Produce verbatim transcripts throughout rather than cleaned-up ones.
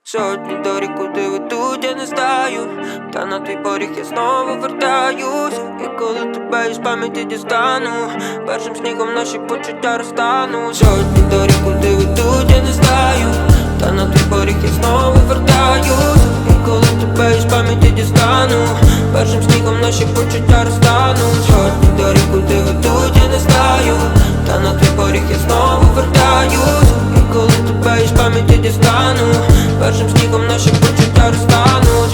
Сотні доріг, куди ведуть, я не знаю. Та на твій поріг я знову вертаюсь. І коли тебе із пам'яті дістану, першим снігом наші почуття розтануть. Сотні доріг, куди ведуть, я не знаю. Та на твій поріг я знову вертаюсь. І коли тебе із пам'яті дістану, першим снігом наші почуття розтануть. Сотні доріг, куди ведуть, я не знаю. Та на твій поріг я знову вертаюсь. І коли тебе із пам'яті дістану, першим снігом наші почуття розтануть.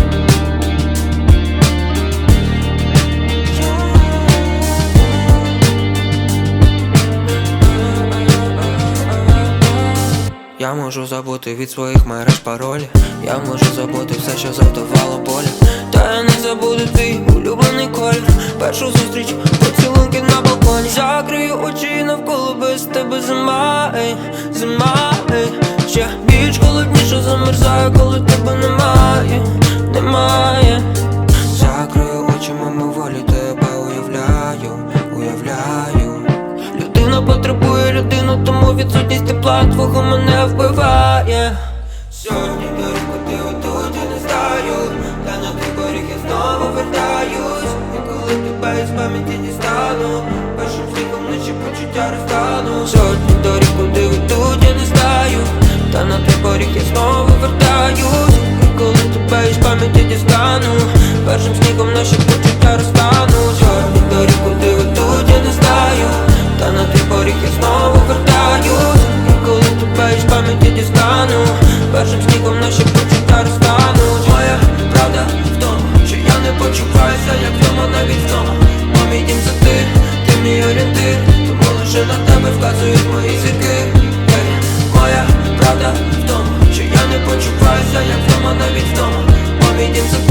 Я можу забути від своїх мереж паролі. Я можу забути все, що завдавало болі. Та я не забуду твій улюблений колір. Першу зустріч, поцілунки на балконі. Закрию очі навколо, без тебе зима, ей, зима, ей. Ще більш холодніше замерзаю, коли тебе немає, немає. Закрию очі, мимоволі тебе уявляю, уявляю. Людина потребує людину, тому відсутність тепла твого мене вбиває. Сьогодні доріг, куди ведуть, я не знаю. Та на твій поріг я знову вертаюсь. І коли тебе із пам'яті дістану, першим снігом наші почуття розтануть. Сьогодні доріг, куди ведуть, я не знаю. Та на твій поріг я знову вертаюсь. І коли тебе із пам'яті дістану, першим снігом наші почуття розтануть. Сьогодні доріг, куди ведуть, я не знаю. Та на твій поріг я знову вертаюсь. І коли тебе із пам'яті дістану, першим снігом наші почуття розтануть. Моя правда в тому, що я не почуваюся, як вдома, навіть вдома. Бо мій дім це ти, ти мій орієнтир. Тому лише на тебе вказують мої зірки. Ей, моя правда в тому, що я не почуваюся, як вдома, навіть вдома. Бо мій дім це